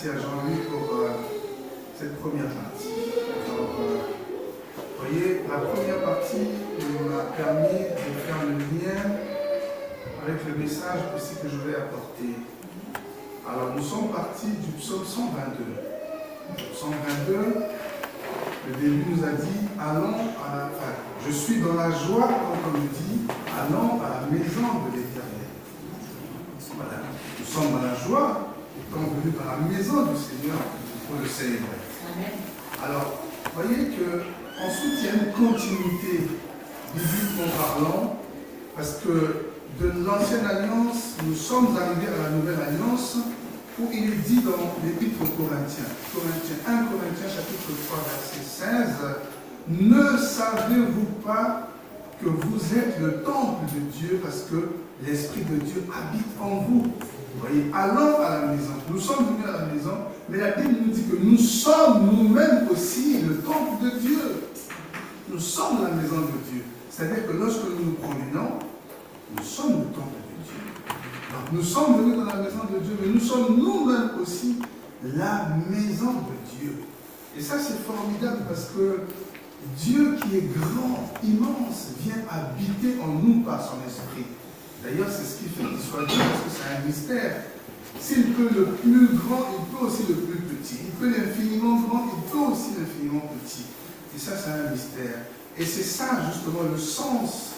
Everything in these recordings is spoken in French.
Merci à Jean-Louis pour cette première partie. Alors, vous voyez, la première partie m'a permis de faire le lien avec le message aussi que je vais apporter. Alors, nous sommes partis du psaume 122. Le psaume 122, le début nous a dit, allons à la fin. Je suis dans la joie, comme on le dit, allons à la maison de l'Éternel. Voilà. Nous sommes dans la joie, étant venus dans la maison du Seigneur pour le célébrer. Alors, vous voyez qu'ensuite il y a une continuité bibliquement parlant, parce que de l'ancienne alliance, nous sommes arrivés à la nouvelle alliance, où il est dit dans l'épître aux Corinthiens, 1 Corinthiens chapitre 3 verset 16, ne savez-vous pas que vous êtes le temple de Dieu parce que l'Esprit de Dieu habite en vous. Vous voyez, allons à la maison. Nous sommes venus à la maison, mais la Bible nous dit que nous sommes nous-mêmes aussi le temple de Dieu. Nous sommes la maison de Dieu. C'est-à-dire que lorsque nous nous promenons, nous sommes le temple de Dieu. Donc nous sommes venus dans la maison de Dieu, mais nous sommes nous-mêmes aussi la maison de Dieu. Et ça c'est formidable parce que Dieu qui est grand, immense, vient habiter en nous par son esprit. D'ailleurs, c'est ce qui fait qu'il soit Dieu, parce que c'est un mystère. S'il peut le plus grand, il peut aussi le plus petit. Il peut l'infiniment grand, il peut aussi l'infiniment petit. Et ça, c'est un mystère. Et c'est ça, justement, le sens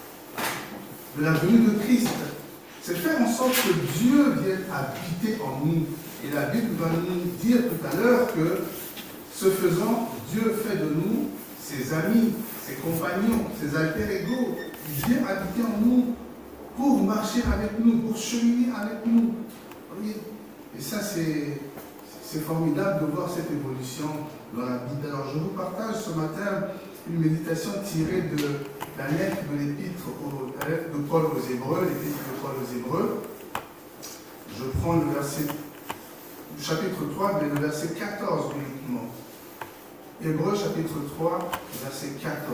de la venue de Christ. C'est faire en sorte que Dieu vienne habiter en nous. Et la Bible va nous dire tout à l'heure que, ce faisant, Dieu fait de nous ses amis, ses compagnons, ses alter ego. Il vient habiter en nous pour marcher avec nous, pour cheminer avec nous. Voyez. Et ça, c'est formidable de voir cette évolution dans la Bible. Alors, je vous partage ce matin une méditation tirée de la lettre de l'épître de Paul aux Hébreux, l'épître de Paul aux Hébreux. Je prends le verset, du chapitre 3, mais le verset 14 uniquement. Hébreux chapitre 3, verset 14.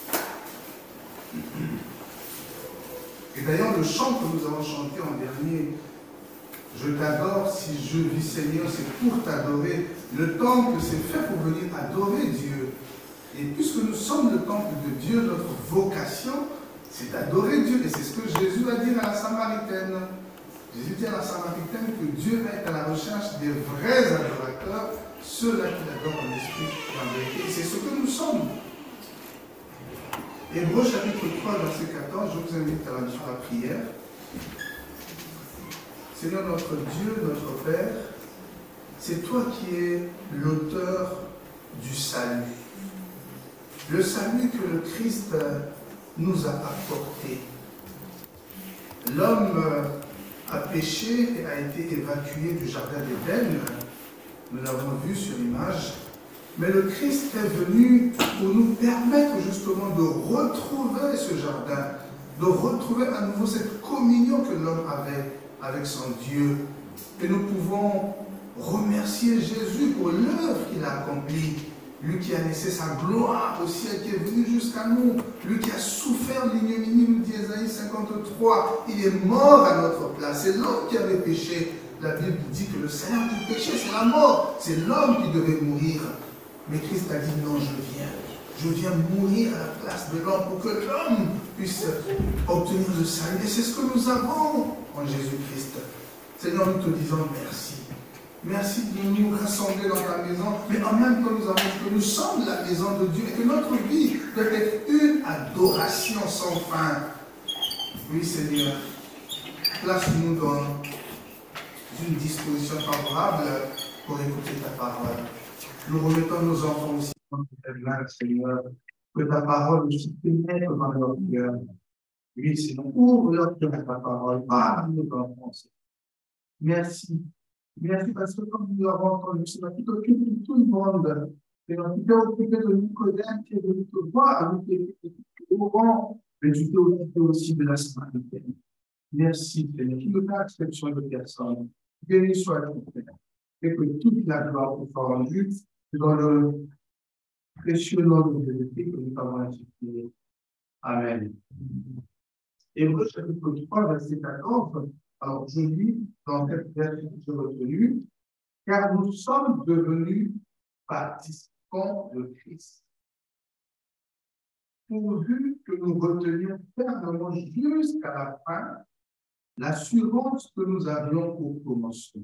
Et d'ailleurs, le chant que nous avons chanté en dernier, je t'adore si je vis Seigneur, c'est pour t'adorer. Le temple, c'est fait pour venir adorer Dieu. Et puisque nous sommes le temple de Dieu, notre vocation, c'est d'adorer Dieu. Et c'est ce que Jésus a dit à la Samaritaine. Jésus dit à la Samaritaine que Dieu est à la recherche des vrais adorateurs, ceux-là qui l'adorent en esprit et en vérité. Et c'est ce que nous sommes. Hébreux chapitre 3, verset 14, je vous invite à la prière. Seigneur notre Dieu, notre Père, c'est toi qui es l'auteur du salut. Le salut que le Christ nous a apporté. L'homme a péché et a été évacué du jardin d'Éden. Nous l'avons vu sur l'image. Mais le Christ est venu pour nous permettre justement de retrouver ce jardin, de retrouver à nouveau cette communion que l'homme avait avec son Dieu. Et nous pouvons remercier Jésus pour l'œuvre qu'il a accomplie. Lui qui a laissé sa gloire au ciel, qui est venu jusqu'à nous. Lui qui a souffert l'ignominie, nous dit Ésaïe 53. Il est mort à notre place. C'est l'homme qui avait péché. La Bible dit que le salaire du péché, c'est la mort. C'est l'homme qui devait mourir. Mais Christ a dit non, je viens mourir à la place de l'homme pour que l'homme puisse obtenir le salut. Et c'est ce que nous avons en Jésus-Christ. Seigneur, nous te disons merci. Merci de nous rassembler dans ta maison, mais en même temps nous avons dit que nous sommes la maison de Dieu et que notre vie doit être une adoration sans fin. Oui, Seigneur, place-nous dans une disposition favorable pour écouter ta parole. Nous remettons nos enfants aussi dans tes mains, Seigneur, que ta parole nous pénètre dans leur cœur. Oui, Seigneur, ouvre leur cœur à ta parole, parle nos enfants. Merci. Merci parce que comme nous l'avons entendu, c'est tu t'occupes de tout le monde. Seigneur, tu t'es occupé de Nicodème qui est venu te voir, tu t'es occupé de Laurent, mais tu t'es occupé aussi de la Samaritaine. Merci, Seigneur, qui ne fait exception de personne. Béni soit ton Père. Et que toute la gloire te soit rendue dans le précieux nom de Jésus que nous avons institué. Amen. Hébreux chapitre 3, verset 14. Alors, je lis dans cette version que j'ai retenue. car nous sommes devenus participants de Christ. Pourvu que nous retenions fermement jusqu'à la fin l'assurance que nous avions au commencement.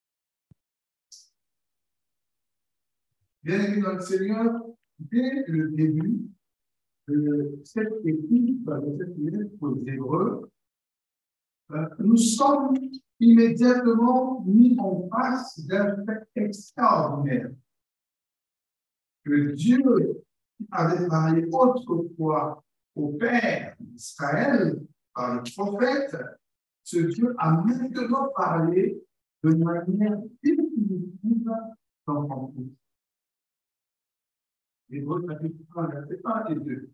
Bien aimé dans le Seigneur, dès le début de cette épître, de cette lettre aux Hébreux, nous sommes immédiatement mis en face d'un fait extraordinaire. Que Dieu avait parlé autrefois au Père d'Israël par le prophète, ce Dieu a maintenant parlé de manière définitive dans son Fils. Hébreux chapitre 1, verset 1 et 2.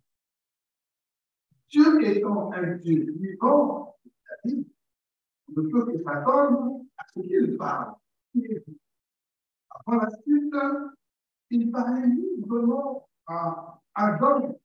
Dieu étant un Dieu vivant, c'est-à-dire, on ne peut que s'attendre à ce qu'il parle. Après la suite, il parlait librement à Adam.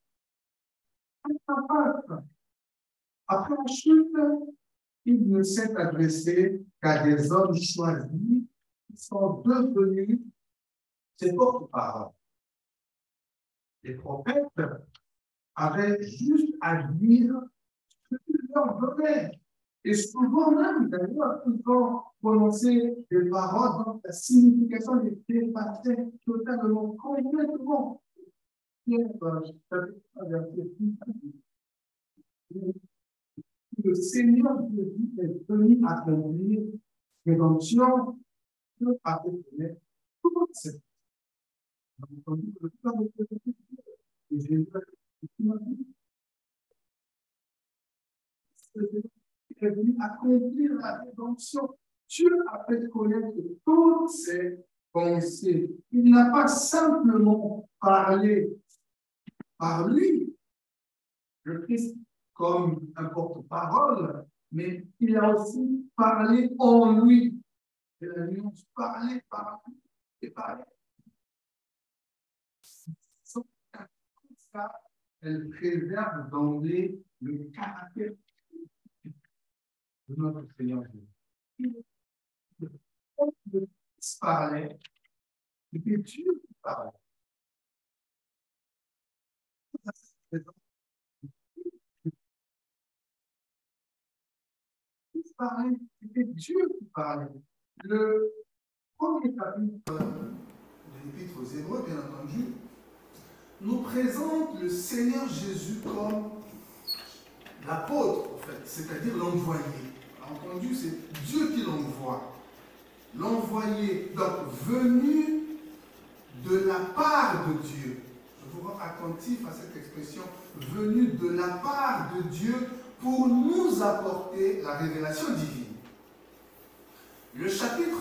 Après la chute, il ne s'est adressé qu'à des hommes choisis qui sont devenus ses porte-paroles. Les prophètes avaient juste à dire ce qu'il leur donnait. Et souvent même, d'ailleurs, ils ont prononcé des paroles dont la signification les dépassait totalement, complètement. Le Seigneur Dieu est venu accomplir rédemption Dieu a fait toute cette et Jésus est venu accomplir la rédemption. Dieu a fait connaître toutes ses pensées. Il n'a pas simplement parlé par lui, le Christ, comme un porte-parole, mais il a aussi parlé en lui. Et la nuance parler par lui et parler. Ça, elle préserve d'emblée le caractère de notre Seigneur Jésus. Quand le Christ parlait, c'était Dieu qui parlait. C'était Dieu qui parlait. Le premier chapitre de l'Épître aux Hébreux, bien entendu, nous présente le Seigneur Jésus comme l'apôtre, en fait, c'est-à-dire l'envoyé. Entendu, c'est Dieu qui l'envoie. L'envoyé, donc venu de la part de Dieu. Je vous rends attentif à cette expression, venu de la part de Dieu pour nous apporter la révélation divine. Le chapitre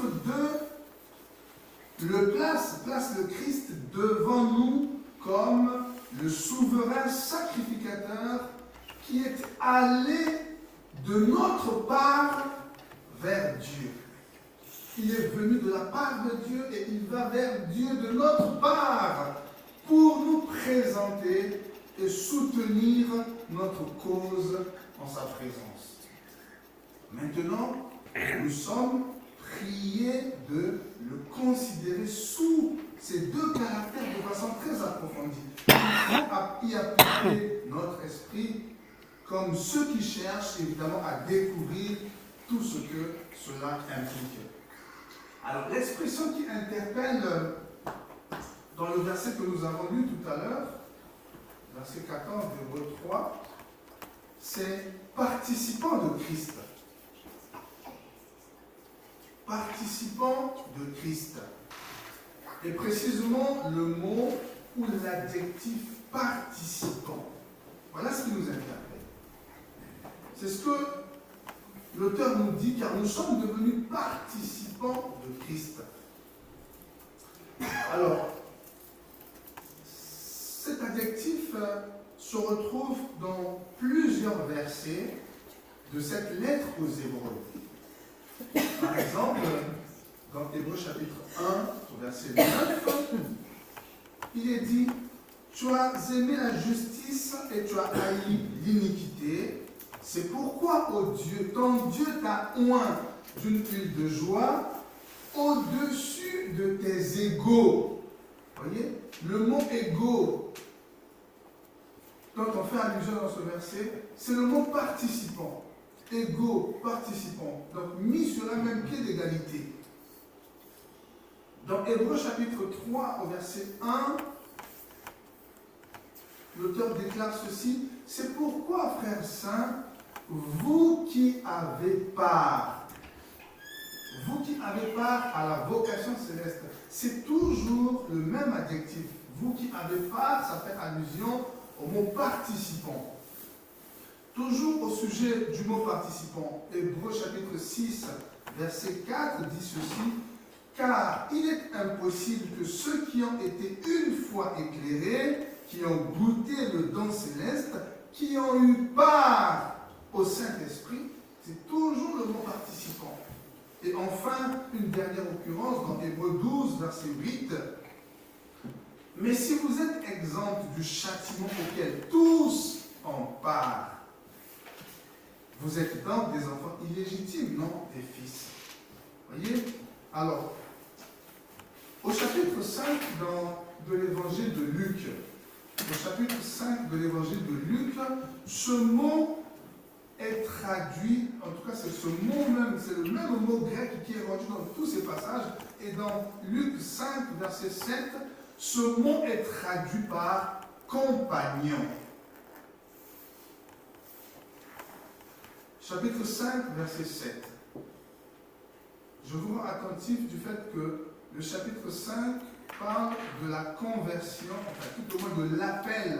2 place le Christ devant nous comme le souverain sacrificateur qui est allé de notre part vers Dieu. Il est venu de la part de Dieu et il va vers Dieu de notre part pour nous présenter et soutenir notre cause en sa présence. Maintenant, nous sommes priés de le considérer sous ces deux caractères de façon très approfondie. Il faut y appliquer notre esprit comme ceux qui cherchent évidemment à découvrir tout ce que cela implique. Alors l'expression qui interpelle dans le verset que nous avons lu tout à l'heure, verset 14 de Hébreux 3, c'est participant de Christ. Participant de Christ. Et précisément le mot ou l'adjectif participant. Voilà ce qui nous interpelle. C'est ce que l'auteur nous dit, car nous sommes devenus participants de Christ. Alors, cet adjectif se retrouve dans plusieurs versets de cette lettre aux Hébreux. Par exemple, dans Hébreux chapitre 1, verset 9, il est dit « Tu as aimé la justice et tu as haï l'iniquité. C'est pourquoi, ô Dieu, ton Dieu t'a oint d'une huile de joie au-dessus de tes égaux. Vous voyez, le mot égaux, quand on fait allusion dans ce verset, c'est le mot participant. Égaux, participants. Donc mis sur le même pied d'égalité. Dans Hébreux chapitre 3, au verset 1, l'auteur déclare ceci: c'est pourquoi, frères saints, vous qui avez part à la vocation céleste, c'est toujours le même adjectif. Vous qui avez part, ça fait allusion au mot participant. Toujours au sujet du mot participant, Hébreux chapitre 6, verset 4 dit ceci: car il est impossible que ceux qui ont été une fois éclairés, qui ont goûté le don céleste, qui ont eu part au Saint-Esprit, c'est toujours le mot participant. Et enfin, une dernière occurrence dans Hébreux 12, verset 8. Mais si vous êtes exempts du châtiment auquel tous ont part, vous êtes donc des enfants illégitimes, non des fils. Voyez? Alors, au chapitre 5 de l'évangile de Luc, au chapitre 5 de l'évangile de Luc, ce mot est traduit, en tout cas c'est ce mot même, c'est le même mot grec qui est rendu dans tous ces passages, et dans Luc 5, verset 7, ce mot est traduit par compagnon. Chapitre 5, verset 7. Je vous rends attentif du fait que le chapitre 5 parle de la conversion, enfin tout au moins de l'appel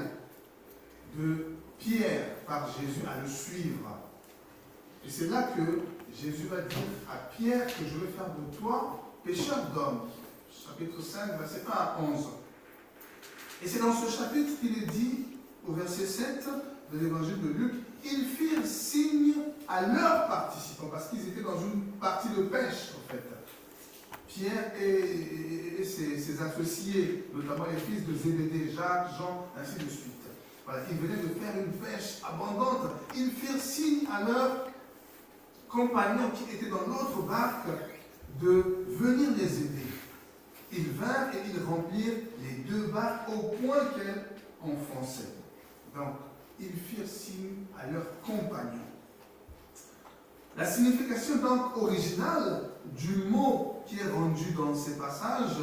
de Pierre par Jésus à le suivre. Et c'est là que Jésus va dire à Pierre que je vais faire de toi pécheur d'hommes. Chapitre 5, verset 1 à 11. Et c'est dans ce chapitre qu'il est dit, au verset 7 de l'évangile de Luc, ils firent signe à leurs participants, parce qu'ils étaient dans une partie de pêche, en fait. Pierre et ses associés, notamment les fils de Zébédée, Jacques, Jean, ainsi de suite. Voilà, ils venaient de faire une pêche abondante. Ils firent signe à leurs compagnons qui étaient dans l'autre barque de venir les aider. Ils vinrent et ils remplirent les deux barques au point qu'elles enfonçaient. Donc, ils firent signe à leurs compagnons. La signification donc originale du mot qui est rendu dans ces passages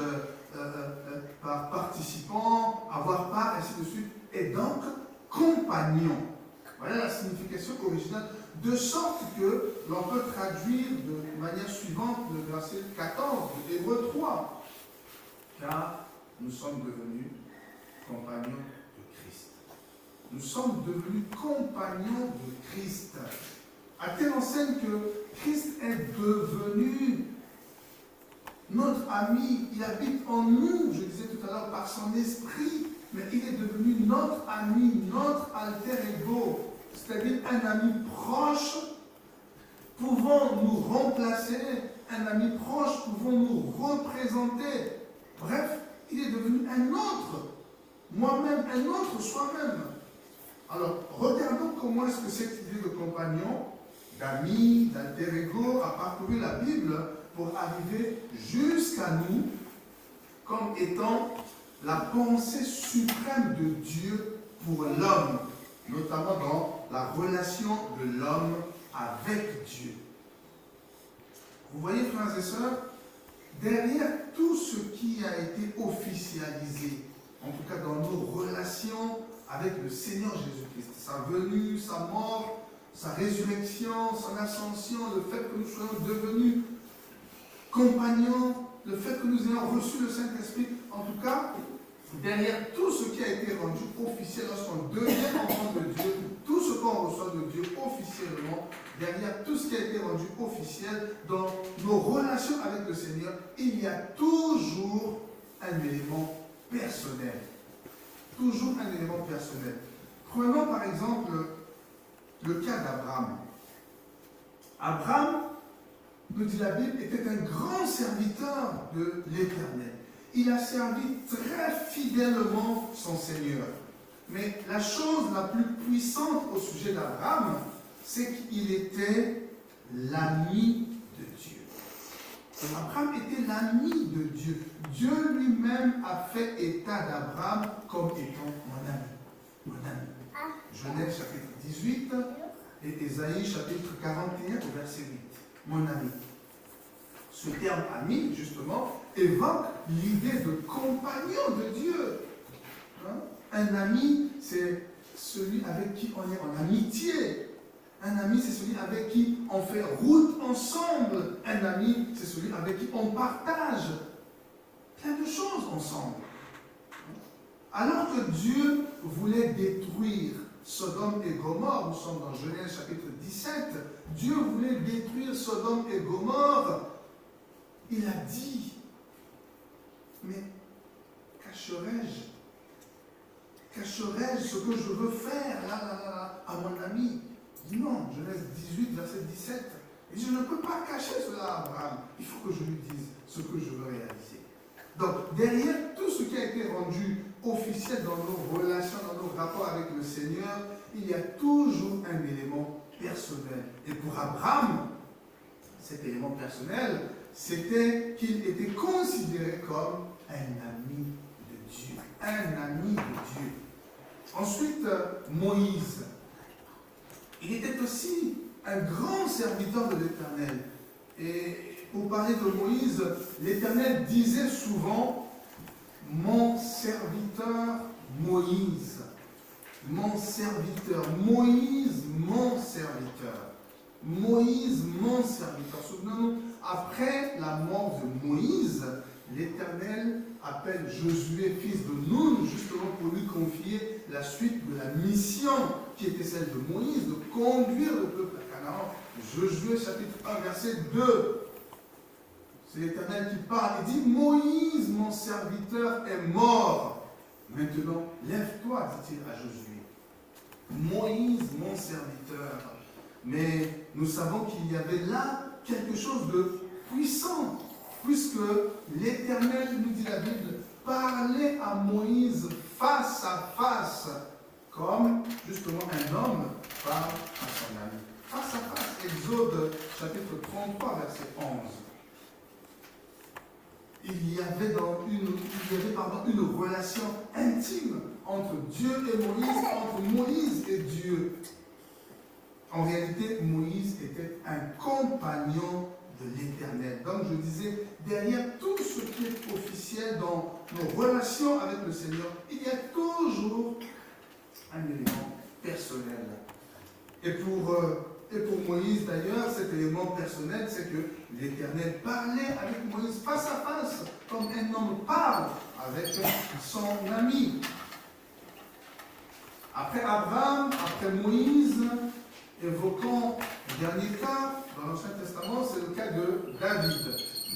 par participant, avoir part, ainsi de suite, est donc compagnon. Voilà la signification originale, de sorte que l'on peut traduire de manière suivante le verset 14 de Hébreux 3. Car nous sommes devenus compagnons de Christ. Nous sommes devenus compagnons de Christ. À telle enseigne que Christ est devenu notre ami, il habite en nous, je disais tout à l'heure, par son esprit, mais il est devenu notre ami, notre alter ego, c'est-à-dire un ami proche, pouvant nous remplacer, un ami proche, pouvant nous représenter. Bref, il est devenu un autre, moi-même, un autre soi-même. Alors, regardons comment est-ce que cette idée de compagnon, d'ami, d'alter ego a parcouru la Bible pour arriver jusqu'à nous comme étant la pensée suprême de Dieu pour l'homme, notamment dans la relation de l'homme avec Dieu. Vous voyez, frères et sœurs, derrière tout ce qui a été officialisé, en tout cas dans nos relations avec le Seigneur Jésus-Christ, sa venue, sa mort, sa résurrection, son ascension, le fait que nous soyons devenus compagnons, le fait que nous ayons reçu le Saint-Esprit, en tout cas, derrière tout ce qui a été rendu officiel lorsqu'on devient enfant de Dieu, tout ce qu'on reçoit de Dieu officiellement, derrière tout ce qui a été rendu officiel dans nos relations avec le Seigneur, il y a toujours un élément personnel. Toujours un élément personnel. Prenons par exemple le cas d'Abraham. Abraham, nous dit la Bible, était un grand serviteur de l'Éternel. Il a servi très fidèlement son Seigneur. Mais la chose la plus puissante au sujet d'Abraham, c'est qu'il était l'ami de Dieu. Abraham était l'ami de Dieu. Dieu lui-même a fait état d'Abraham comme étant mon ami. Mon ami. Genèse chapitre 18 et Ésaïe chapitre 41 au verset 8. Mon ami. Ce terme ami, justement, évoque l'idée de compagnon de Dieu. Hein? Un ami, c'est celui avec qui on est en amitié. Un ami, c'est celui avec qui on fait route ensemble. Un ami, c'est celui avec qui on partage plein de choses ensemble. Alors que Dieu voulait détruire Sodome et Gomorrhe, nous sommes dans Genèse chapitre 17, Dieu voulait détruire Sodome et Gomorrhe. Il a dit, mais cacherai-je ce que je veux faire là, à mon ami? Non, Genèse 18, verset 17. Et je ne peux pas cacher cela à Abraham. Il faut que je lui dise ce que je veux réaliser. Donc, derrière tout ce qui a été rendu officiel dans nos relations, dans nos rapports avec le Seigneur, il y a toujours un élément personnel. Et pour Abraham, cet élément personnel, c'était qu'il était considéré comme un ami de Dieu. Un ami de Dieu. Ensuite, Moïse. Il était aussi un grand serviteur de l'Éternel. Et pour parler de Moïse, l'Éternel disait souvent « Mon serviteur Moïse ». Mon serviteur. Moïse, mon serviteur. Moïse, mon serviteur. Souvenons-nous, après la mort de Moïse, l'Éternel appelle Josué, fils de Nun, justement pour lui confier la suite de la mission qui était celle de Moïse, de conduire le peuple à Canaan. Josué chapitre 1, verset 2. C'est l'Éternel qui parle. Il dit, Moïse, mon serviteur, est mort. Maintenant, lève-toi, dit-il à Josué. Moïse, mon serviteur. Mais nous savons qu'il y avait là quelque chose de puissant, puisque l'Éternel, nous dit la Bible, parlait à Moïse face à face, comme justement un homme parle à son ami. Face à face, Exode chapitre 33, verset 11. Il y avait une relation intime entre Dieu et Moïse, entre Moïse et Dieu. En réalité, Moïse était un compagnon de l'Éternel. Donc je disais, derrière tout ce qui est officiel dans nos relations avec le Seigneur, il y a toujours un élément personnel. Et pour Moïse d'ailleurs, cet élément personnel, c'est que l'Éternel parlait avec Moïse face à face, comme un homme parle avec son ami. Après Abraham, après Moïse, évoquons le dernier cas dans l'Ancien Testament, c'est le cas de David.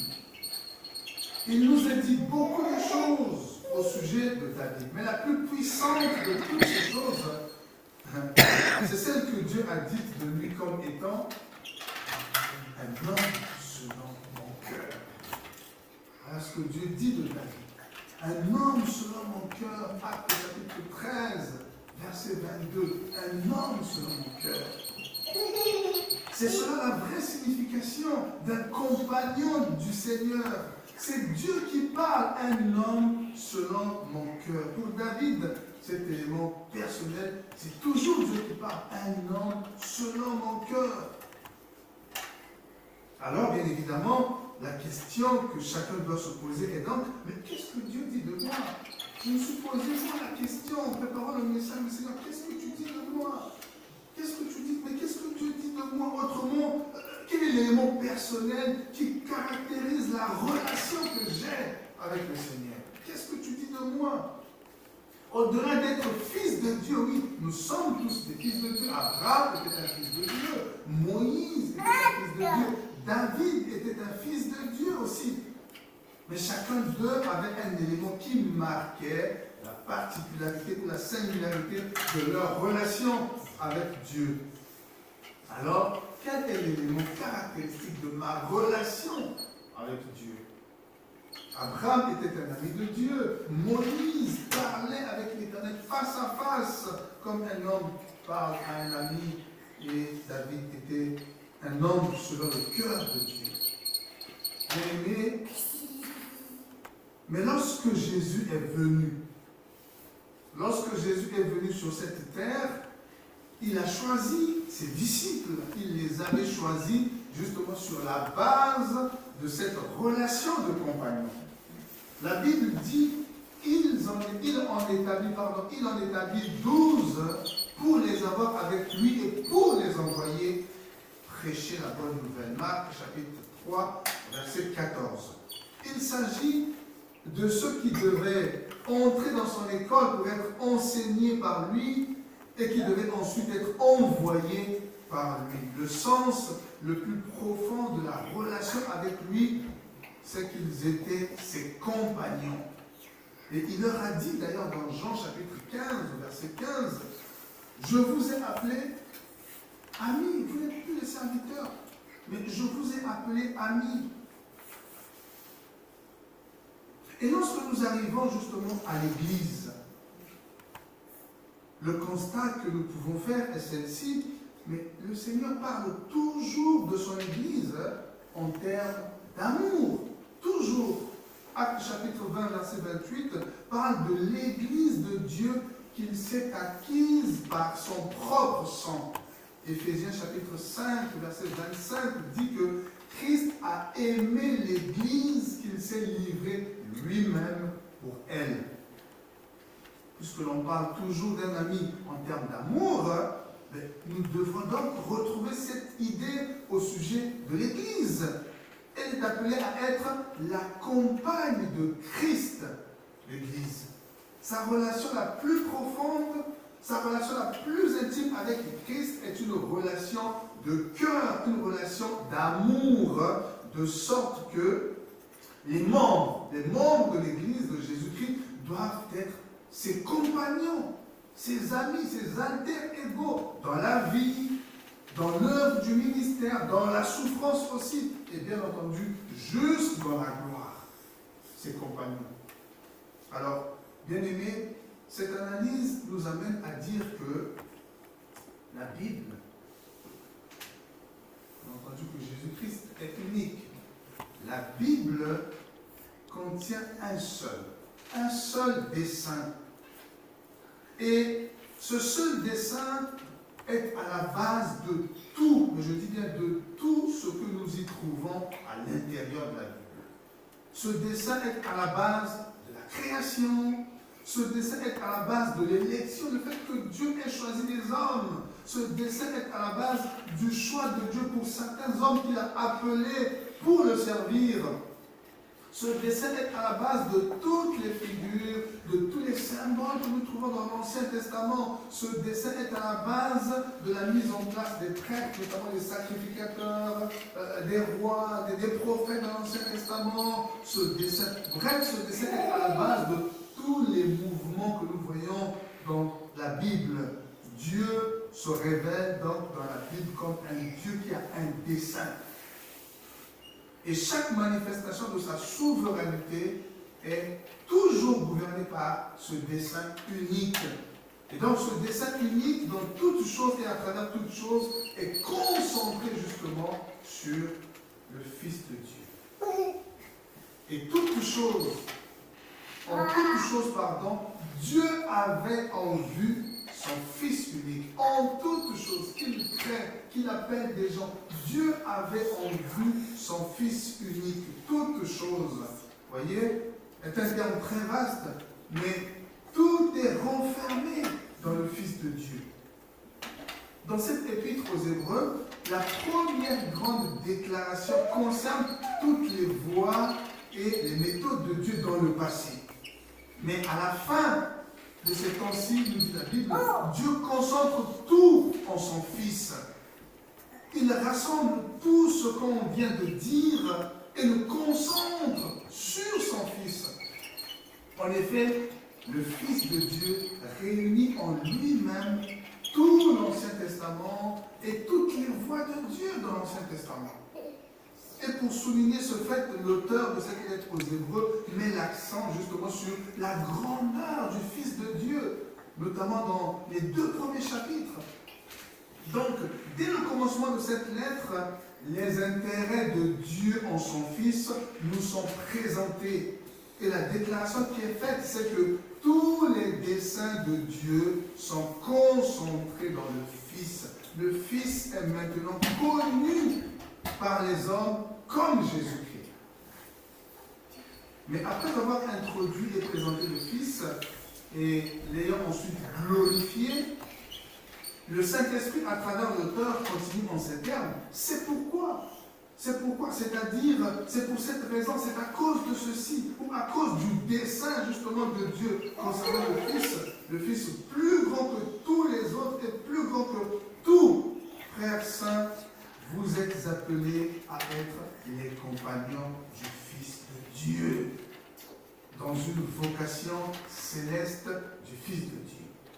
Il nous a dit beaucoup de choses au sujet de David, mais la plus puissante de toutes ces choses, c'est celle que Dieu a dite de lui comme étant un homme selon mon cœur. Voilà ce que Dieu dit de David. Un homme selon mon cœur, Actes chapitre 13, verset 22. Un homme selon mon cœur. C'est cela la vraie signification d'un compagnon du Seigneur. C'est Dieu qui parle, un homme selon mon cœur. Pour David, cet élément personnel, c'est toujours Dieu qui parle, un homme selon mon cœur. Alors, bien évidemment, la question que chacun doit se poser est donc, mais qu'est-ce que Dieu dit de moi? Je me suis posé moi la question en préparant le message, mais Seigneur, qu'est-ce que tu dis de moi? Qu'est-ce que tu dis? Mais qu'est-ce que Dieu dit de moi autrement? Quel est l'élément personnel qui caractérise la relation que j'ai avec le Seigneur? Qu'est-ce que tu dis de moi? Au-delà d'être fils de Dieu, oui, nous sommes tous des fils de Dieu. Abraham était un fils de Dieu. Moïse était un fils de Dieu. David était un fils de Dieu aussi. Mais chacun d'eux avait un élément qui marquait la particularité ou la singularité de leur relation avec Dieu. Alors, quel est l'élément caractéristique de ma relation avec Dieu? Abraham était un ami de Dieu. Moïse parlait avec l'Éternel face à face, comme un homme parle à un ami. Et David était un homme selon le cœur de Dieu. bien-aimés, mais lorsque Jésus est venu sur cette terre, il a choisi ses disciples. Il les avait choisis justement sur la base de cette relation de compagnon. La Bible dit il en établit 12 pour les avoir avec lui et pour les envoyer prêcher la bonne nouvelle. Marc chapitre 3, verset 14. Il s'agit de ceux qui devaient entrer dans son école pour être enseignés par lui et qui devaient ensuite être envoyés par lui. Le sens le plus profond de la relation avec lui, c'est qu'ils étaient ses compagnons. Et il leur a dit d'ailleurs dans Jean chapitre 15, verset 15, « Je vous ai appelés amis, vous n'êtes plus les serviteurs, mais je vous ai appelés amis. » Et lorsque nous arrivons justement à l'Église, le constat que nous pouvons faire est celle-ci, mais le Seigneur parle toujours de son Église en termes d'amour. Toujours. Acte chapitre 20, verset 28, parle de l'Église de Dieu qu'il s'est acquise par son propre sang. Éphésiens chapitre 5, verset 25 dit que Christ a aimé l'Église qu'il s'est livré lui-même pour elle. Puisque l'on parle toujours d'un ami en termes d'amour, nous devons donc retrouver cette idée au sujet de l'Église. Elle est appelée à être la compagne de Christ, l'Église. Sa relation la plus profonde, sa relation la plus intime avec Christ est une relation de cœur, une relation d'amour, de sorte que les membres de l'Église de Jésus-Christ doivent être ses compagnons, ses amis, ses alter-égaux dans la vie, dans l'œuvre du ministère, dans la souffrance aussi, et bien entendu, juste dans la gloire, ses compagnons. Alors, bien-aimés, cette analyse nous amène à dire que la Bible, on a entendu que Jésus-Christ est unique. La Bible contient un seul dessein. Et ce seul dessein est à la base de tout, mais je dis bien de tout ce que nous y trouvons à l'intérieur de la Bible. Ce dessein est à la base de la création. Ce dessein est à la base de l'élection, le fait que Dieu ait choisi des hommes. Ce dessein est à la base du choix de Dieu pour certains hommes qu'il a appelés pour le servir. Ce dessein est à la base de toutes les figures, de tous les symboles que nous trouvons dans l'Ancien Testament. Ce dessein est à la base de la mise en place des prêtres, notamment des sacrificateurs, des rois, des prophètes dans l'Ancien Testament. Bref, ce dessein est à la base de tous les mouvements que nous voyons dans la Bible. Dieu se révèle donc dans la Bible comme un Dieu qui a un dessein. Et chaque manifestation de sa souveraineté est toujours gouvernée par ce dessein unique. Et donc ce dessein unique dans toute chose et à travers toute chose est concentré justement sur le Fils de Dieu. Et toute chose, Dieu avait en vue son Fils unique. En toute chose qu'il crée, qu'il appelle des gens, Dieu avait en vue son Fils unique. Toute chose, voyez, est un terme très vaste, mais tout est renfermé dans le Fils de Dieu. Dans cette épître aux Hébreux, la première grande déclaration concerne toutes les voies et les méthodes de Dieu dans le passé. Mais à la fin de ces temps-ci, nous dit la Bible, Dieu concentre tout en son Fils. Il rassemble tout ce qu'on vient de dire et le concentre sur son Fils. En effet, le Fils de Dieu réunit en lui-même tout l'Ancien Testament et toutes les voies de Dieu dans l'Ancien Testament. Et pour souligner ce fait, l'auteur de cette lettre aux Hébreux met l'accent justement sur la grandeur du Fils de Dieu, notamment dans les 2 premiers chapitres. Donc, dès le commencement de cette lettre, les intérêts de Dieu en son Fils nous sont présentés. Et la déclaration qui est faite, c'est que tous les desseins de Dieu sont concentrés dans le Fils. Le Fils est maintenant connu par les hommes comme Jésus-Christ. Mais après avoir introduit et présenté le Fils, et l'ayant ensuite glorifié, le Saint-Esprit, à travers l'auteur, continue en ces termes. C'est pourquoi, c'est-à-dire, c'est pour cette raison, c'est à cause de ceci, ou à cause du dessein justement de Dieu concernant le Fils plus grand que tous les autres et plus grand que tout, frères saints, vous êtes appelés à être les compagnons du Fils de Dieu, dans une vocation céleste du Fils de Dieu.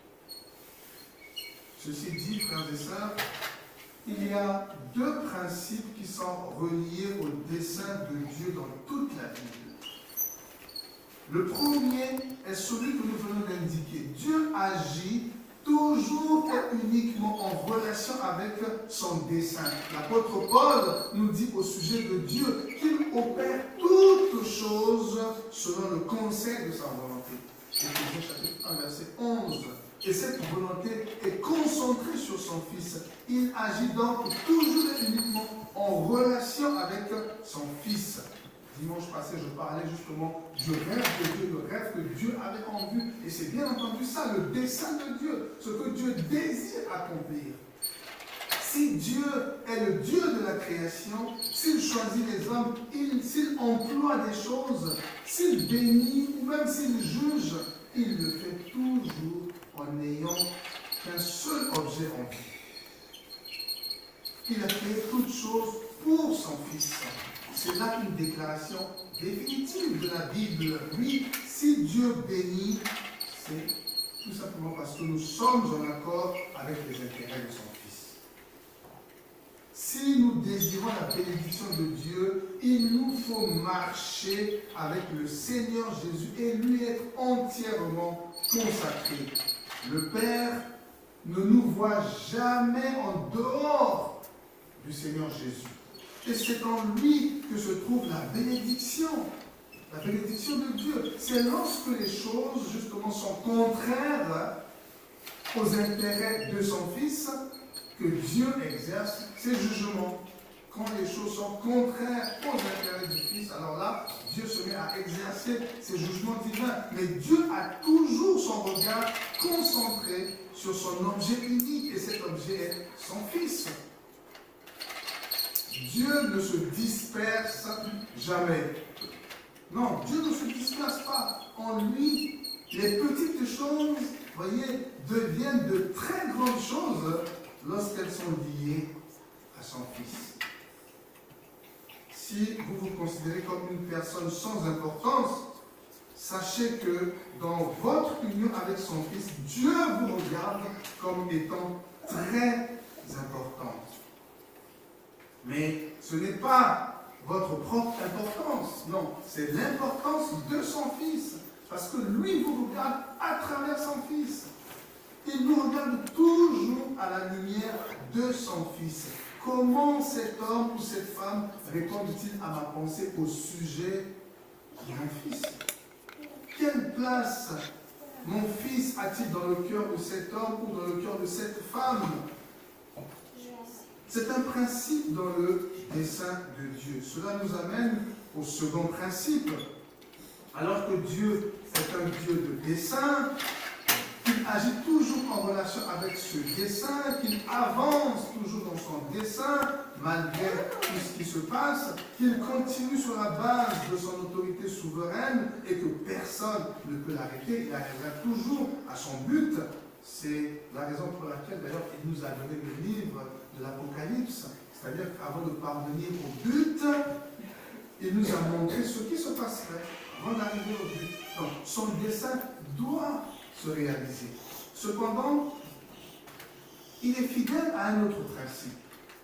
Ceci dit, frères et sœurs, il y a deux principes qui sont reliés au dessein de Dieu dans toute la Bible. Le premier est celui que nous venons d'indiquer. Dieu agit toujours et uniquement en relation avec son dessein. L'apôtre Paul nous dit au sujet de Dieu qu'il opère toutes choses selon le conseil de sa volonté. Éphésiens chapitre 1, verset 11. Et cette volonté est concentrée sur son Fils. Il agit donc toujours et uniquement en relation avec son Fils. Dimanche passé, je parlais justement du rêve de Dieu, le rêve que Dieu avait en vue. Et c'est bien entendu ça, le dessein de Dieu, ce que Dieu désire accomplir. Si Dieu est le Dieu de la création, s'il choisit les hommes, s'il emploie des choses, s'il bénit ou même s'il juge, il le fait toujours en n'ayant qu'un seul objet en vue. Il a créé toutes choses pour son Fils. C'est là une déclaration définitive de la Bible. Oui, si Dieu bénit, c'est tout simplement parce que nous sommes en accord avec les intérêts de son Fils. Si nous désirons la bénédiction de Dieu, il nous faut marcher avec le Seigneur Jésus et lui être entièrement consacré. Le Père ne nous voit jamais en dehors du Seigneur Jésus. Et c'est en lui que se trouve la bénédiction de Dieu. C'est lorsque les choses, justement, sont contraires aux intérêts de son Fils que Dieu exerce ses jugements. Quand les choses sont contraires aux intérêts du Fils, alors là, Dieu se met à exercer ses jugements divins. Mais Dieu a toujours son regard concentré sur son objet unique, et cet objet est son Fils. Dieu ne se disperse jamais. Non, Dieu ne se disperse pas. En lui, les petites choses, voyez, deviennent de très grandes choses lorsqu'elles sont liées à son Fils. Si vous vous considérez comme une personne sans importance, sachez que dans votre union avec son Fils, Dieu vous regarde comme étant très importante. Mais ce n'est pas votre propre importance, non, c'est l'importance de son Fils, parce que lui vous regarde à travers son Fils. Il nous regarde toujours à la lumière de son Fils. Comment cet homme ou cette femme répond-il à ma pensée au sujet de mon Fils? Quelle place mon Fils a-t-il dans le cœur de cet homme ou dans le cœur de cette femme? C'est un principe dans le dessein de Dieu. Cela nous amène au second principe. Alors que Dieu est un Dieu de dessein, qu'il agit toujours en relation avec ce dessein, qu'il avance toujours dans son dessein, malgré tout ce qui se passe, qu'il continue sur la base de son autorité souveraine et que personne ne peut l'arrêter, il arrivera toujours à son but. C'est la raison pour laquelle, d'ailleurs, il nous a donné le livre de l'Apocalypse, c'est-à-dire qu'avant de parvenir au but, il nous a montré ce qui se passerait avant d'arriver au but. Donc, son dessein doit se réaliser. Cependant, il est fidèle à un autre principe.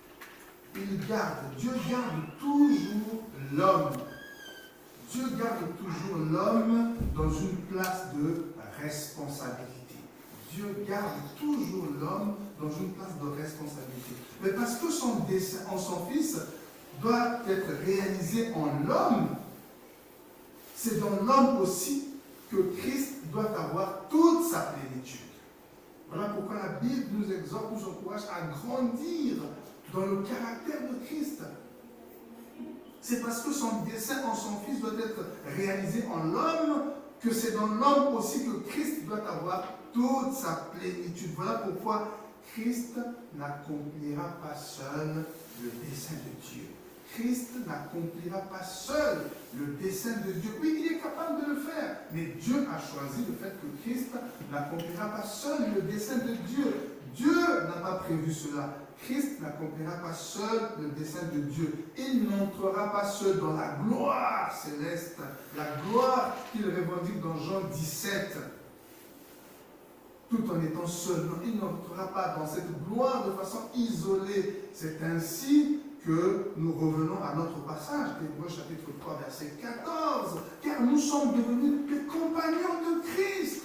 Dieu garde toujours l'homme. Dieu garde toujours l'homme dans une place de responsabilité. Dieu garde toujours l'homme dans une place de responsabilité. Mais parce que son dessein en son Fils doit être réalisé en l'homme, c'est dans l'homme aussi que Christ doit avoir toute sa plénitude. Voilà pourquoi la Bible nous exhorte, nous encourage à grandir dans le caractère de Christ. C'est parce que son dessein en son Fils doit être réalisé en l'homme que c'est dans l'homme aussi que Christ doit avoir toute sa plénitude. Voilà pourquoi Christ n'accomplira pas seul le dessein de Dieu. Christ n'accomplira pas seul le dessein de Dieu. Oui, il est capable de le faire, mais Dieu a choisi le fait que Christ n'accomplira pas seul le dessein de Dieu. Dieu n'a pas prévu cela. Christ n'accomplira pas seul le dessein de Dieu. Il n'entrera pas seul dans la gloire céleste, la gloire qu'il revendique dans Jean 17, tout en étant seul. Non, il n'entrera pas dans cette gloire de façon isolée. C'est ainsi que nous revenons à notre passage, Hébreux chapitre 3, verset 14, car nous sommes devenus les compagnons de Christ.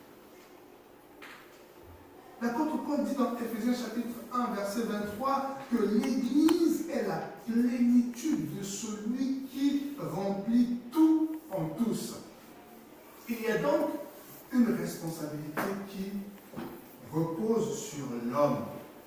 L'apôtre Paul dit dans Éphésiens chapitre 1, verset 23, que l'Église est la plénitude de celui qui remplit tout en tous. Il y a donc une responsabilité qui repose sur l'homme,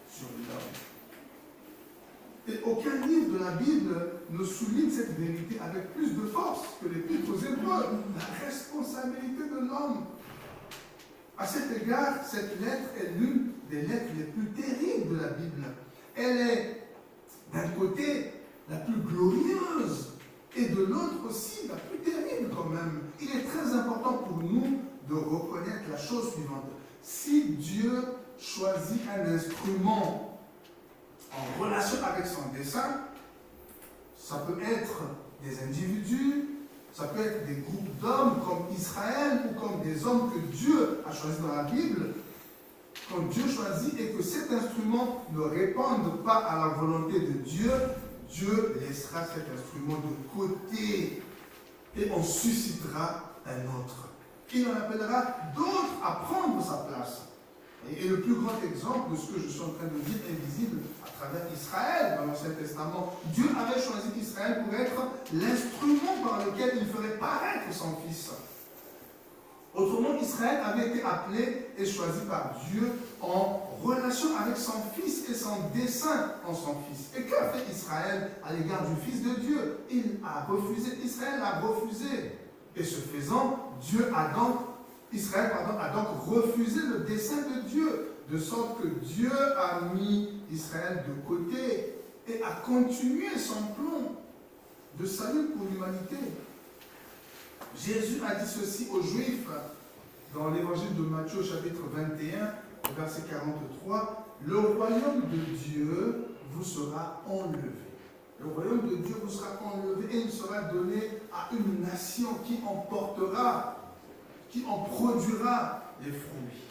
Et aucun livre de la Bible ne souligne cette vérité avec plus de force que l'Épître aux Hébreux, la responsabilité de l'homme. À cet égard, cette lettre est l'une des lettres les plus terribles de la Bible. Elle est, d'un côté, la plus glorieuse, et de l'autre aussi, la plus terrible quand même. Il est très important pour nous de reconnaître la chose suivante. Si Dieu choisit un instrument en relation avec son dessein, ça peut être des individus, ça peut être des groupes d'hommes comme Israël ou comme des hommes que Dieu a choisis dans la Bible. Quand Dieu choisit et que cet instrument ne réponde pas à la volonté de Dieu, Dieu laissera cet instrument de côté et on suscitera un autre. Il en appellera d'autres à prendre sa place. Et le plus grand exemple de ce que je suis en train de dire est visible à travers Israël dans l'Ancien Testament. Dieu avait choisi Israël pour être l'instrument par lequel il ferait paraître son Fils. Autrement, Israël avait été appelé et choisi par Dieu en relation avec son Fils et son dessein en son Fils. Et qu'a fait Israël à l'égard du Fils de Dieu? Il a refusé, Israël a refusé. Et ce faisant, Israël a donc refusé le dessein de Dieu, de sorte que Dieu a mis Israël de côté et a continué son plan de salut pour l'humanité. Jésus a dit ceci aux Juifs dans l'évangile de Matthieu chapitre 21, verset 43, « Le royaume de Dieu vous sera enlevé. » Le royaume de Dieu vous sera enlevé et il sera donné à une nation qui en portera, qui en produira les fruits.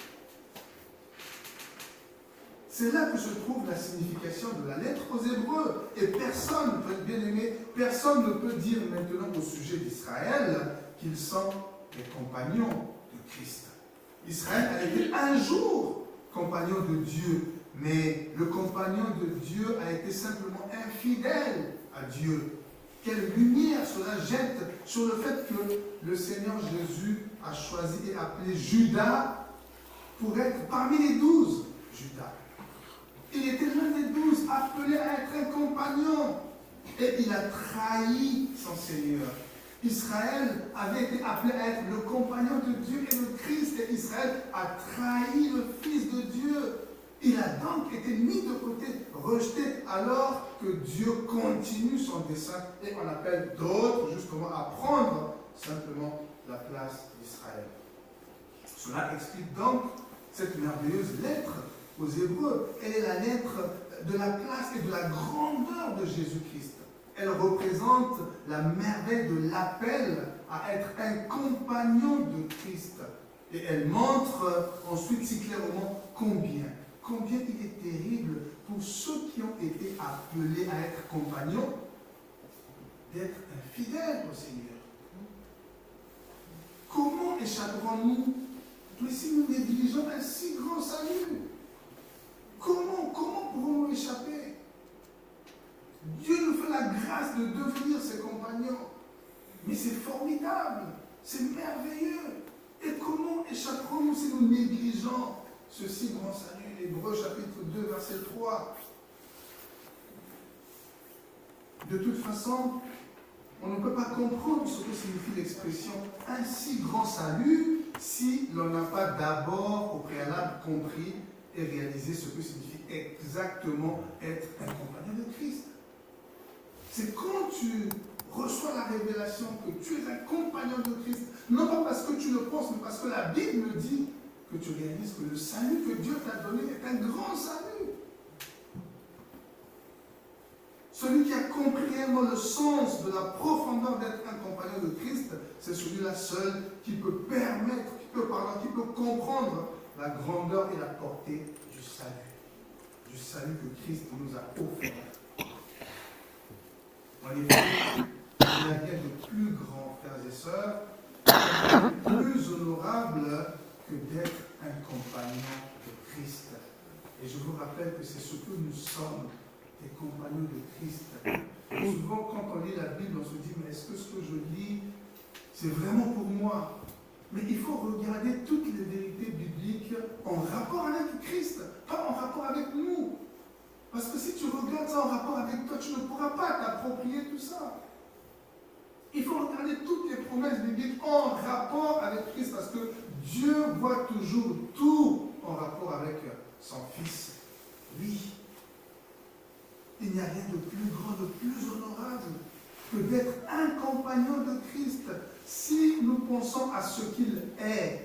C'est là que se trouve la signification de la lettre aux Hébreux. Et personne, bien aimé, personne ne peut dire maintenant au sujet d'Israël qu'ils sont les compagnons de Christ. Israël a été un jour compagnon de Dieu, mais le compagnon de Dieu a été simplement infidèle à Dieu. Quelle lumière cela jette sur le fait que le Seigneur Jésus a choisi et appelé Judas pour être parmi les 12. Judas. Il était l'un des 12, appelé à être un compagnon. Et il a trahi son Seigneur. Israël avait été appelé à être le compagnon de Dieu et le Christ. Et Israël a trahi le Fils de Dieu. Il a donc été mis de côté, rejeté, alors que Dieu continue son dessein et on appelle d'autres justement à prendre simplement la place d'Israël. Cela explique donc cette merveilleuse lettre aux Hébreux. Elle est la lettre de la place et de la grandeur de Jésus-Christ. Elle représente la merveille de l'appel à être un compagnon de Christ. Et elle montre ensuite si clairement combien il est terrible pour ceux qui ont été appelés à être compagnons d'être infidèles au Seigneur. Comment échapperons-nous Mais si nous négligeons un si grand salut, comment pourrons-nous échapper? Dieu nous fait la grâce de devenir ses compagnons. Mais c'est formidable, c'est merveilleux. Et comment échapperons-nous si nous négligeons ce si grand salut? Hébreux chapitre 2, verset 3. De toute façon, on ne peut pas comprendre ce que signifie l'expression « un si grand salut » si l'on n'a pas d'abord au préalable compris et réalisé ce que signifie exactement être un compagnon de Christ. C'est quand tu reçois la révélation que tu es un compagnon de Christ, non pas parce que tu le penses, mais parce que la Bible le dit, que tu réalises que le salut que Dieu t'a donné est un grand salut. Celui qui a compris réellement le sens de la profondeur d'être un compagnon de Christ, c'est celui-là seul qui peut permettre, qui peut comprendre la grandeur et la portée du salut que Christ nous a offert. En effet, il n'y a rien de plus grand, frères et sœurs, de plus honorable que d'être un compagnon de Christ. Et je vous rappelle que c'est ce que nous sommes, des compagnons de Christ. Et souvent, quand on lit la Bible, on se dit, mais est-ce que ce que je lis, c'est vraiment pour moi? Mais il faut regarder toutes les vérités bibliques en rapport avec Christ, pas en rapport avec nous. Parce que si tu regardes ça en rapport avec toi, tu ne pourras pas t'approprier tout ça. Il faut regarder toutes les promesses bibliques en rapport avec Christ, parce que Dieu voit toujours tout en rapport avec son Fils. Oui. Il n'y a rien de plus grand, de plus honorable que d'être un compagnon de Christ si nous pensons à ce qu'il est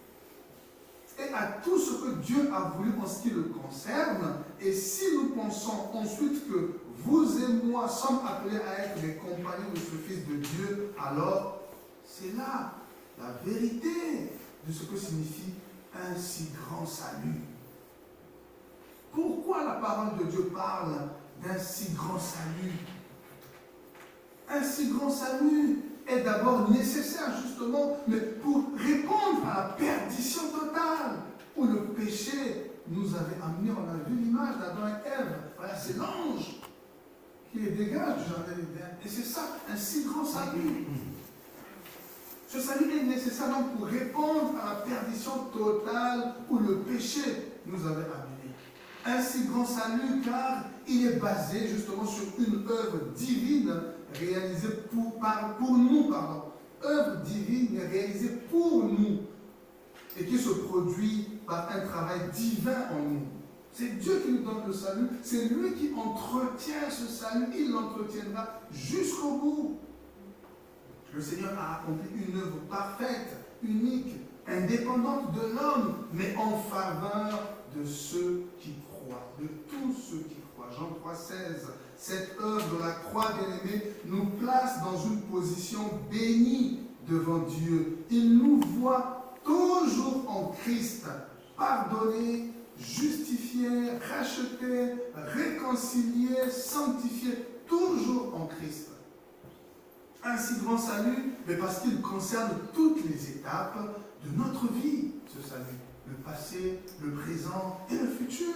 et à tout ce que Dieu a voulu en ce qui le concerne. Et si nous pensons ensuite que vous et moi sommes appelés à être les compagnons de ce Fils de Dieu, alors c'est là la vérité de ce que signifie un si grand salut. Pourquoi la parole de Dieu parle d'un si grand salut? Un si grand salut est d'abord nécessaire justement, mais pour répondre à la perdition totale où le péché nous avait amené. On a vu l'image d'Adam et Ève. Voilà, c'est l'ange qui les dégage du jardin d'Éden. Et c'est ça, un si grand salut. Ce salut est nécessaire donc pour répondre à la perdition totale où le péché nous avait amené. Un si grand salut car il est basé justement sur une œuvre divine réalisée pour nous, œuvre divine réalisée pour nous et qui se produit par un travail divin en nous. C'est Dieu qui nous donne le salut, c'est lui qui entretient ce salut, il l'entretiendra jusqu'au bout. Le Seigneur a accompli une œuvre parfaite, unique, indépendante de l'homme, mais en faveur de ceux qui croient, de tous ceux qui croient. Jean 3,16. Cette œuvre de la croix bien-aimée nous place dans une position bénie devant Dieu. Il nous voit toujours en Christ, pardonné, justifié, racheté, réconcilié, sanctifié, toujours en Christ. Un si grand salut, mais parce qu'il concerne toutes les étapes de notre vie, ce salut. Le passé, le présent et le futur.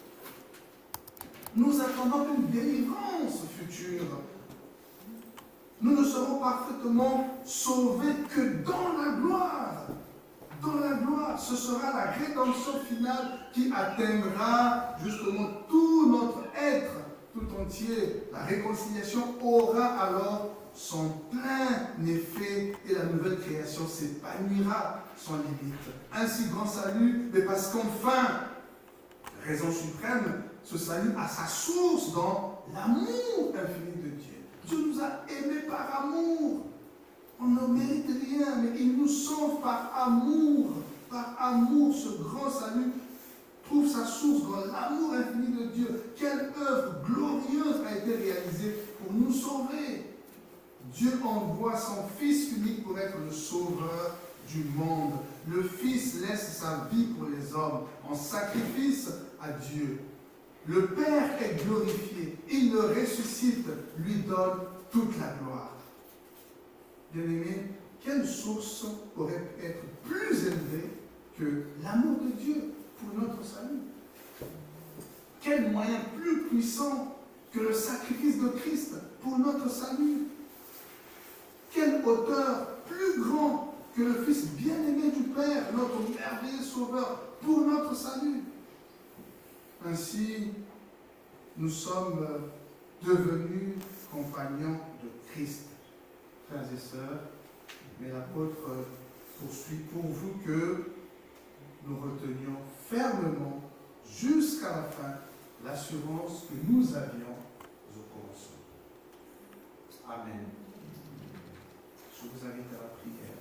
Nous attendons une délivrance future. Nous ne serons parfaitement sauvés que dans la gloire. Dans la gloire, ce sera la rédemption finale qui atteindra justement tout notre être tout entier. La réconciliation aura alors son plein effet et la nouvelle création s'épanouira sans limite. Un si grand salut, mais parce qu'enfin, raison suprême, ce salut a sa source dans l'amour infini de Dieu. Dieu nous a aimés par amour. On ne mérite rien, mais il nous sauve par amour. Par amour, ce grand salut trouve sa source dans l'amour infini de Dieu. Quelle œuvre glorieuse a été réalisée pour nous sauver. Dieu envoie son Fils unique pour être le sauveur du monde. Le Fils laisse sa vie pour les hommes en sacrifice à Dieu. Le Père est glorifié, il le ressuscite, lui donne toute la gloire. Bien-aimés, quelle source pourrait être plus élevée que l'amour de Dieu pour notre salut. Quel moyen plus puissant que le sacrifice de Christ pour notre salut? Quel auteur plus grand que le Fils bien-aimé du Père, notre merveilleux Sauveur, pour notre salut? Ainsi, nous sommes devenus compagnons de Christ. Frères et sœurs, mais l'apôtre poursuit pour vous que nous retenions fermement jusqu'à la fin l'assurance que nous avions au commencement. Amen. Je vous invite à la prière.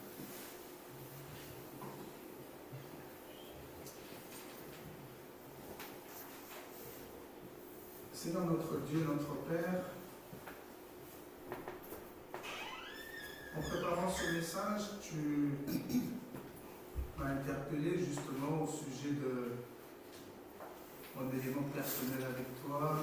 Seigneur notre Dieu, notre Père, en préparant ce message, tu m'as interpellé justement au sujet de mon élément personnel avec toi,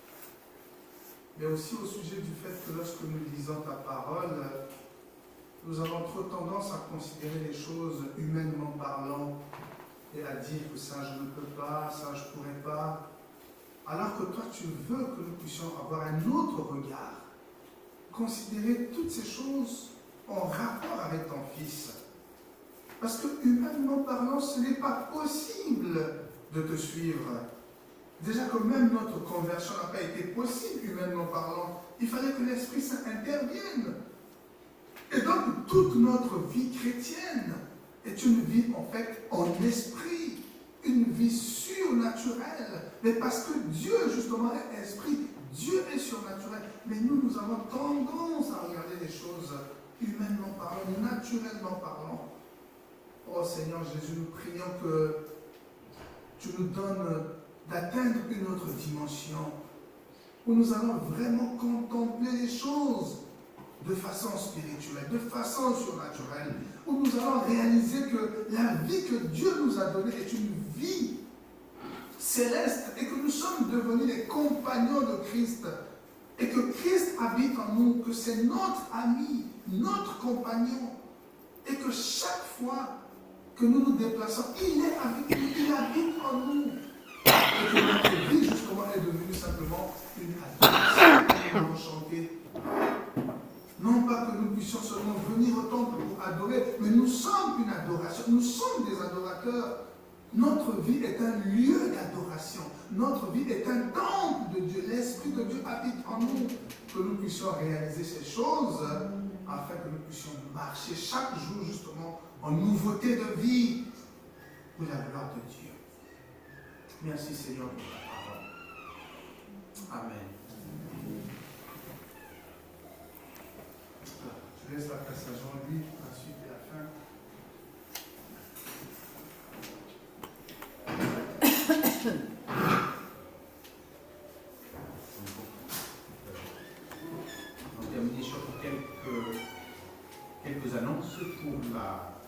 mais aussi au sujet du fait que lorsque nous lisons ta parole, nous avons trop tendance à considérer les choses humainement parlant et à dire que ça je ne peux pas, ça je ne pourrais pas, alors que toi tu veux que nous puissions avoir un autre regard, considérer toutes ces choses en rapport avec ton Fils. Parce que humainement parlant, ce n'est pas possible de te suivre. Déjà que même notre conversion n'a pas été possible humainement parlant, il fallait que l'Esprit Saint intervienne. Et donc toute notre vie chrétienne est une vie en fait en esprit, une vie surnaturelle. Mais parce que Dieu justement est esprit, Dieu est surnaturel. Mais nous avons tendance à regarder les choses humainement parlant, naturellement parlant. Oh Seigneur Jésus, nous prions que tu nous donnes d'atteindre une autre dimension où nous allons vraiment contempler les choses de façon spirituelle, de façon surnaturelle, où nous allons réaliser que la vie que Dieu nous a donnée est une vie céleste et que nous sommes devenus les compagnons de Christ et que Christ habite en nous, que c'est notre ami, notre compagnon et que chaque fois que nous nous déplaçons, il est avec nous, il habite en nous. Et que notre vie, justement, est devenue simplement une adoration enchantée. Non pas que nous puissions seulement venir au temple pour adorer, mais nous sommes une adoration, nous sommes des adorateurs. Notre vie est un lieu d'adoration. Notre vie est un temple de Dieu. L'Esprit de Dieu habite en nous. Que nous puissions réaliser ces choses afin que nous puissions marcher chaque jour justement en nouveauté de vie pour la gloire de Dieu. Merci Seigneur pour ta parole. Amen. Je laisse la place à Jean-Louis, la suite et la fin. On va terminer sur quelques annonces pour la